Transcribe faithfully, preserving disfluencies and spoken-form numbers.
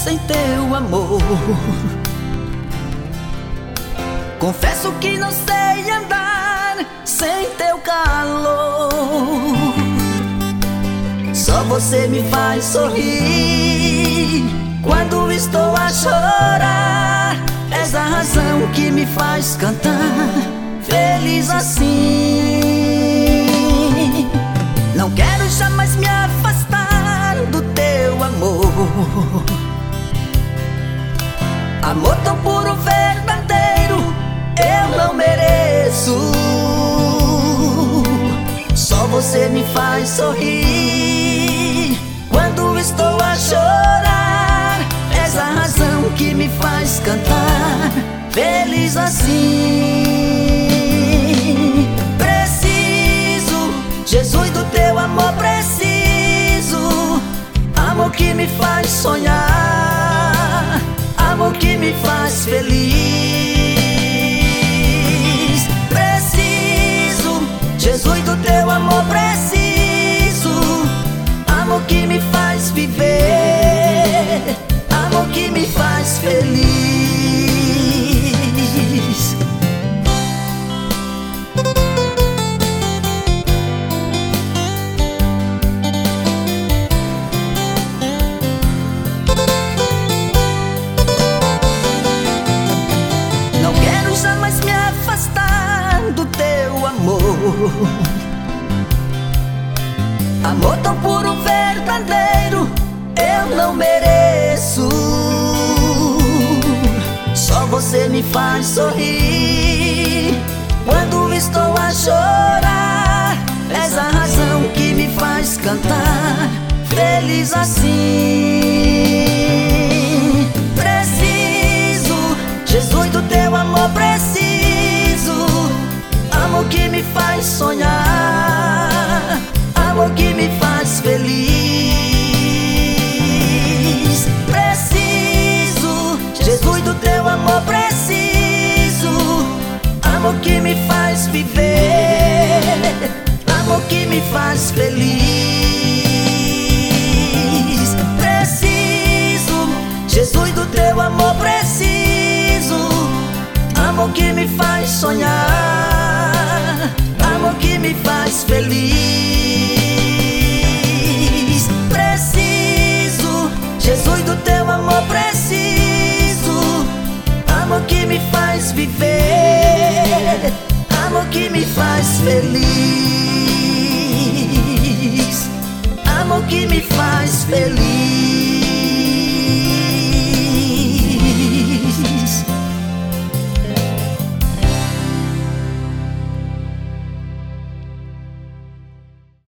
sem teu amor. Confesso que não sei andar sem teu calor. Só você me faz sorrir quando estou a chorar. És a razão que me faz cantar feliz assim. Não quero jamais me afastar do teu amor. Amor tão puro, verdadeiro, eu não mereço. Só você me faz sorrir quando estou a chorar. És a razão que me faz cantar feliz assim. Preciso, Jesus, do teu amor, preciso. Amor que me faz sonhar, amor que me faz feliz. Preciso, Jesus, do teu amor, preciso. Amor que me faz viver, amor que me faz feliz. Não quero jamais me afastar do teu amor. Amor tão puro, verdadeiro, eu não mereço. Só você me faz sorrir quando estou a chorar. És a razão que me faz cantar feliz assim. Preciso, Jesus, do teu amor, preciso. Amor que me faz sonhar, amor que me faz feliz. Preciso, Jesus, do teu amor, preciso. Amor que me faz viver, amor que me faz feliz. Preciso, Jesus, do teu amor, preciso. Amor que me faz sonhar, amor que me faz feliz. Preciso, Jesus, do teu amor, preciso. Amor que me faz viver, amor que me faz feliz.